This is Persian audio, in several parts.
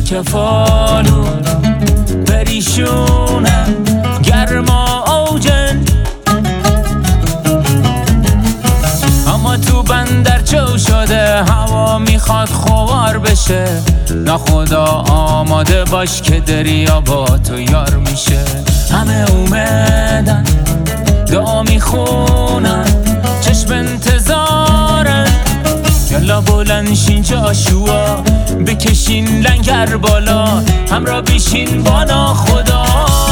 که فالو پریشونه گرما اوجن، اما تو بندر چو شده هوا میخواد خوار بشه. ناخدا آماده باش که دریا با تو یار میشه. همه اومدن دعا میخونن چشم انتظارن، یالا بلند شین جاشوا بکشین لنگر بالا، همراه بیشین با ناخدا.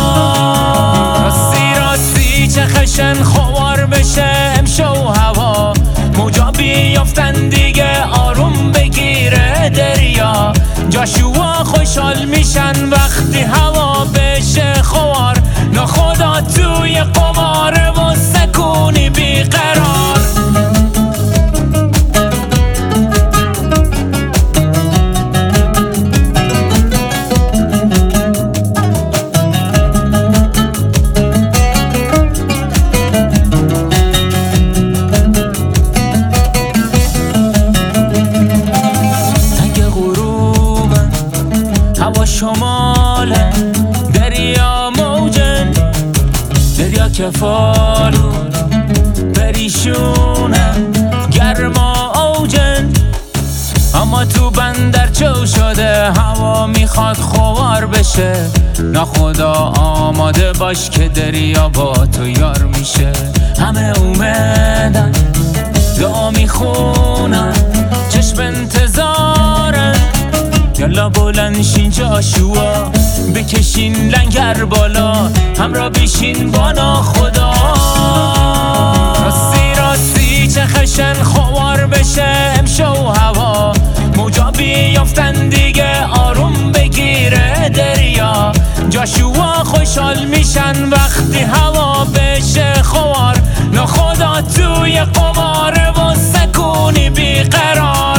راستی چه خشن خوار بشه امشو هوا، موجا بیافتن دیگه آروم بگیره دریا. جاشوا خوشحال میشن وقتی هوا بشه خوار، ناخدا توی قماره و سکونی بیقرار. شماله دریا موجن، دریا که فالو پریشونه گرما اوجن، اما تو بندر چو شده هوا میخواد خوار بشه. ناخدا آماده باش که دریا با تو یار میشه. همه اومدن دعا میخونن چشم انتظارن، یالا بلند شین جاشوا بکشین لنگر بالا، همراه بیشین با ناخدا. راستی چه خشن خوار بشه امشو هوا، موجا بیافتن دیگه آروم بگیره دریا. جاشوا خوشحال میشن وقتی هوا بشه خوار، ناخدا توی قماره و سکونی بیقرار.